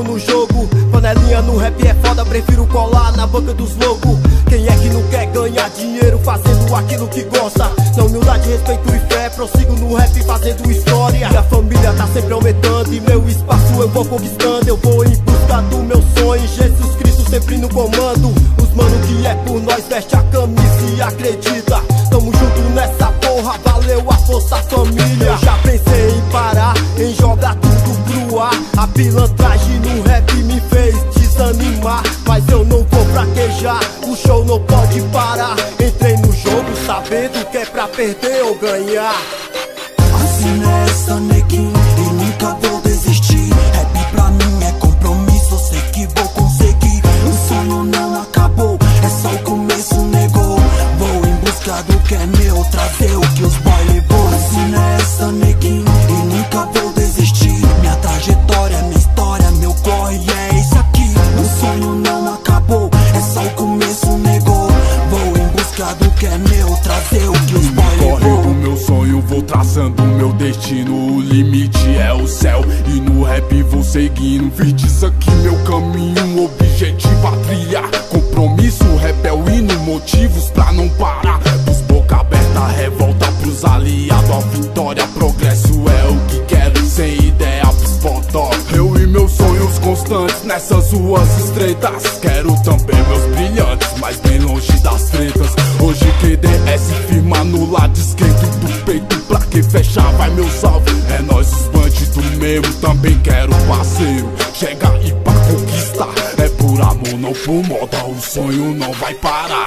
tamo no jogo. Panelinha no rap é foda, prefiro colar na banca dos loucos. Quem é que não quer ganhar dinheiro fazendo aquilo que gosta? Na humildade, respeito e fé, prossigo no rap fazendo história. Minha família tá sempre aumentando e meu espaço eu vou conquistando. Eu vou em busca do meu sonho, Jesus Cristo sempre no comando. Os mano que é por nós veste a camisa e acredita. Tamo junto nessa porra, valeu a força família. Eu já pensei em parar, em jogar tudo pro ar. A pilantragem no rap me fez desanimar, mas eu não vou fraquejar, o show não pode parar. Entrei no jogo sabendo que é pra perder ou ganhar. Assim é essa, neguinho, e nunca vou desistir. Rap pra mim é compromisso, eu sei que vou conseguir. O sonho não acabou, é só o começo, negou. Vou em busca do que é meu, trazer o que os boy levou. Assim é essa, neguinho, e nunca vou desistir. Minha trajetória, minha história, meu corre é esse aqui. O sonho não acabou, é só o começo, negou. Vou em busca do que é meu, trazer o que os boy levou. Corre o meu sonho, vou traçando o meu destino. O limite é o céu e no rap vou seguindo. Fiz disso aqui meu caminho, objetivo a trilhar. Compromisso, rap é o hino, motivos pra não parar. Dos boca aberta, revolta pros aliados. A vitória, progresso é o que quero, sem ideia pros fotó. Eu e meus sonhos constantes nessas ruas estreitas. Quero também meus brilhantes, mas bem longe das tretas. Hoje QDS firma no lado esquerdo do peito. Pra que fechar vai meu salve, é nós os bandidos mesmo. Também quero parceiro, chega e pra conquistar. É por amor, não por moda, o sonho não vai parar.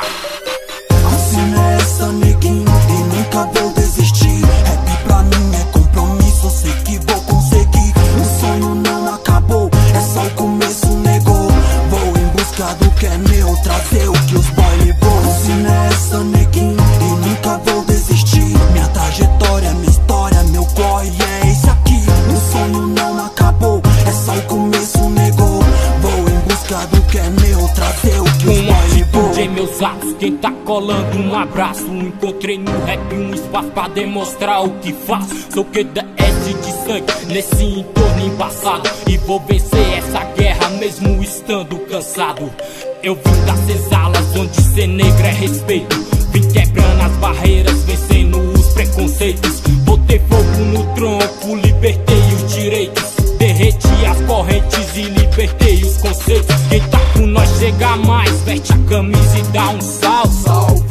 Assim é essa, neguinho, e nunca vou desistir. Rap pra mim é compromisso, eu sei que vou conseguir. O sonho não acabou, é só o começo, negou. Vou em busca do que é meu, trazer o que os boy levou. Assim é essa, neguinho, e nunca vou desistir. Minha trajetória, minha história, meu corre é esse aqui. O sonho não acabou, é só o começo, negou. Vou em busca do que é meu, trazer o que os boy levou. Em meus atos, quem tá colando um abraço. Encontrei no rap um espaço pra demonstrar o que faço. Sou QDS de sangue nesse entorno embaçado, e vou vencer essa guerra mesmo estando cansado. Eu vim das senzalas onde ser negro é respeito. Vim quebrando as barreiras, vencendo os preconceitos. Botei fogo no tronco, libertei os direitos. Derreti as correntes e libertei os conceitos. Quem tá com nós chega mais, veste a camisa e dá um salve. Salve!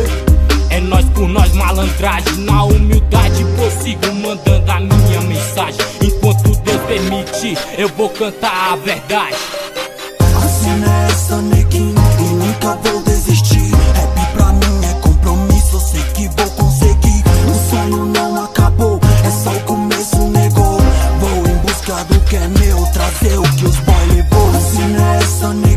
É nós por nós, malandragem. Na humildade prossigo mandando a minha mensagem. Enquanto Deus permitir, eu vou cantar a verdade. Assim é essa, neguinho, e nunca vou desistir. Rap pra mim é compromisso, eu sei que vou conseguir. O sonho não acabou, é só o começo, negou. Vou em busca do que é meu, trazer o que os boy levou. Assim é essa, neguinho.